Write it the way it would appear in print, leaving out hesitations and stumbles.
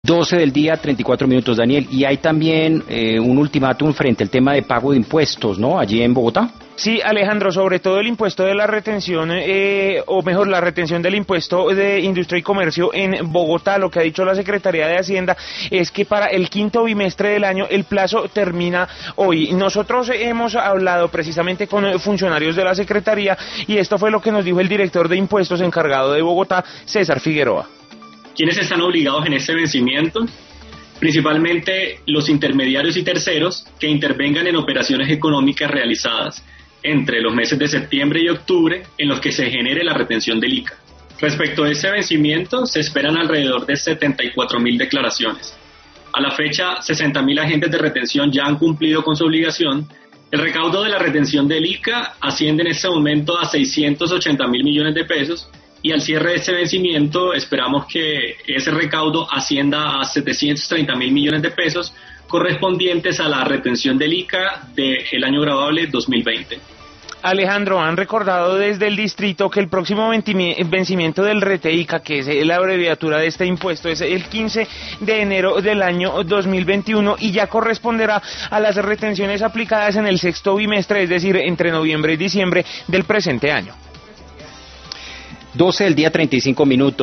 12 del día, 34 minutos, Daniel. Y hay también un ultimátum frente al tema de pago de impuestos, ¿no? Allí en Bogotá. Sí, Alejandro, sobre todo el impuesto de la retención, o mejor, la retención del impuesto de industria y comercio en Bogotá. Lo que ha dicho la Secretaría de Hacienda es que para el quinto bimestre del año el plazo termina hoy. Nosotros hemos hablado precisamente con funcionarios de la Secretaría y esto fue lo que nos dijo el director de impuestos encargado de Bogotá, César Figueroa. ¿Quiénes están obligados en este vencimiento? Principalmente los intermediarios y terceros que intervengan en operaciones económicas realizadas entre los meses de septiembre y octubre en los que se genere la retención del ICA. Respecto a ese vencimiento, se esperan alrededor de 74.000 declaraciones. A la fecha, 60.000 agentes de retención ya han cumplido con su obligación. El recaudo de la retención del ICA asciende en este momento a 680.000 millones de pesos y al cierre de este vencimiento esperamos que ese recaudo ascienda a 730.000 millones de pesos correspondientes a la retención del ICA del año grabable 2020. Alejandro, han recordado desde el distrito que el próximo vencimiento del RETEICA, que es la abreviatura de este impuesto, es el 15 de enero del año 2021 y ya corresponderá a las retenciones aplicadas en el sexto bimestre, es decir, entre noviembre y diciembre del presente año. 12 del día, 35 minutos.